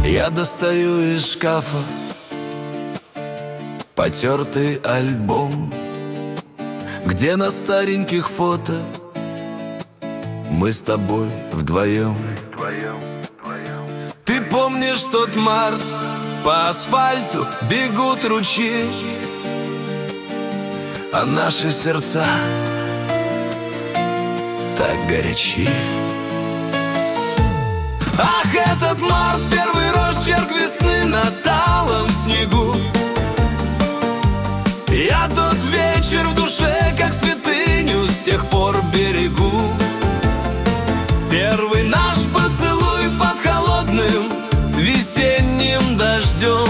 Я достаю из шкафа потертый альбом, где на стареньких фото мы с тобой вдвоем. Ты помнишь тот март? По асфальту бегут ручьи, а наши сердца так горячи. Ах, этот март, первый росчерк весны на талом снегу. Я тот вечер в душе, как святыню, с тех пор берегу. Первый наш поцелуй под холодным весенним дождем.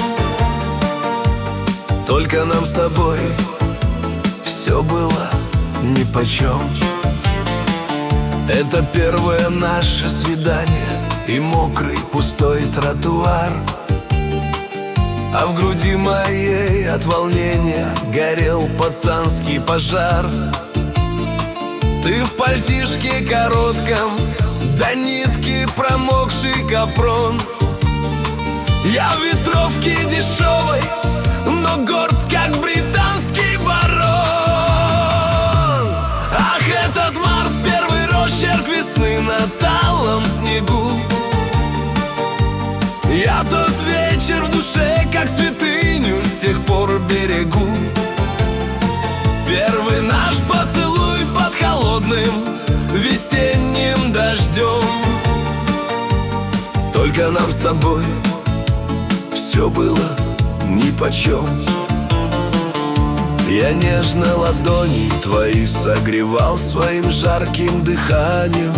Только нам с тобой все было нипочем. Это первое наше свидание и мокрый пустой тротуар, а в груди моей от волнения горел пацанский пожар. Ты в пальтишке коротком, до нитки промокший капрон. Я в ветровке дешевой, но горд, как британский барон. Ах, этот март, первый росчерк весны на талом снегу. Я тот вечер в душе, как святыню, с тех пор берегу. Первый наш поцелуй под холодным весенним дождем. Только нам с тобой все было нипочем. Я нежно ладони твои согревал своим жарким дыханием,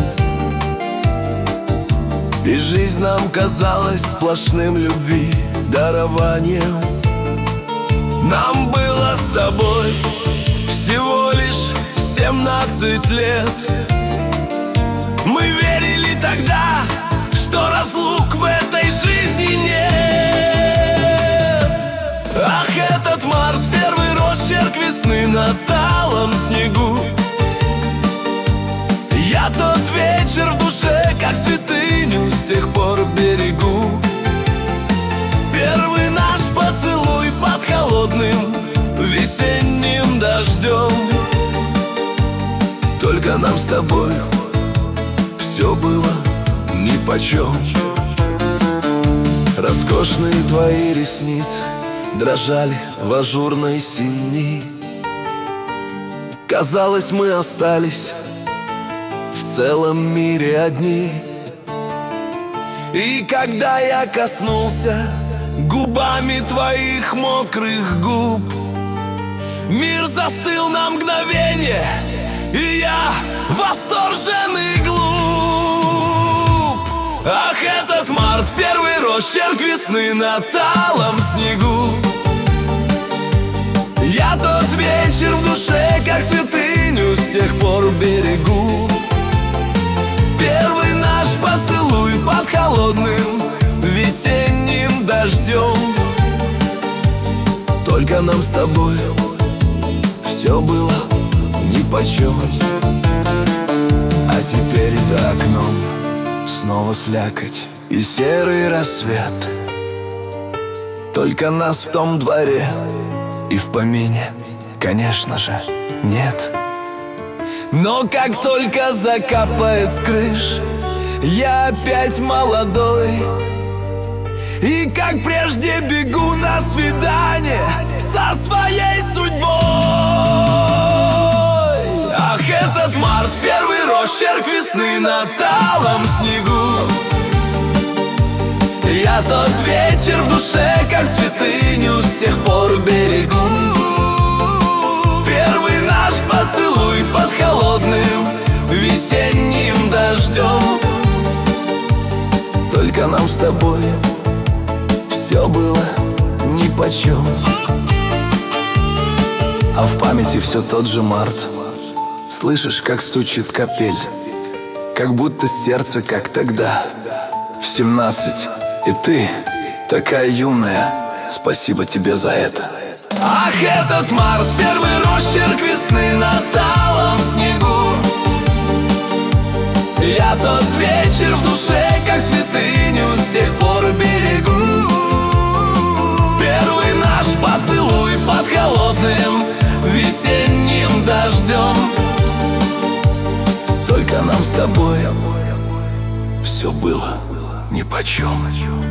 и жизнь нам казалась сплошным любви дарованием. Нам было с тобой всего лишь 17 лет. Мы верили тогда, что разлук в этой жизни нет. Ах, этот март, первый росчерк весны на талом снегу. Я тот вечер в душе, как святыню, с тех пор берегу. Первый наш поцелуй под холодным весенним дождем. Только нам с тобой все было нипочем. Роскошные твои ресницы дрожали в ажурной синей. Казалось, мы остались в целом мире одни. И когда я коснулся губами твоих мокрых губ, мир застыл на мгновение, и я восторженный глуп. Ах, этот март, первый росчерк весны на талом снегу. Я тот вечер в душе, как святыню, с тех пор берегу. Первый наш поцелуй под холодным весенним дождем. Только нам с тобой все было нипочем. А теперь за окном снова слякоть и серый рассвет. Только нас в том дворе и в помине, конечно же, нет. Но как только закапает с крыш, я опять молодой, и как прежде бегу на свидание со своей судьбой. Ах, этот март, первый росчерк весны на талом снегу. Я тот вечер в душе, как святыню, с тех пор берегу. Первый наш поцелуй под холодным весенним дождем. Только нам с тобой все было нипочем. А в памяти все тот же март. Слышишь, как стучит капель, как будто сердце, как тогда, в 17. И ты такая юная, спасибо тебе за это. Ах, этот март, первый росчерк весны на талом снегу. Я тот вечер в душе, как святыню, с тех пор берегу. нам с тобой все было нипочем.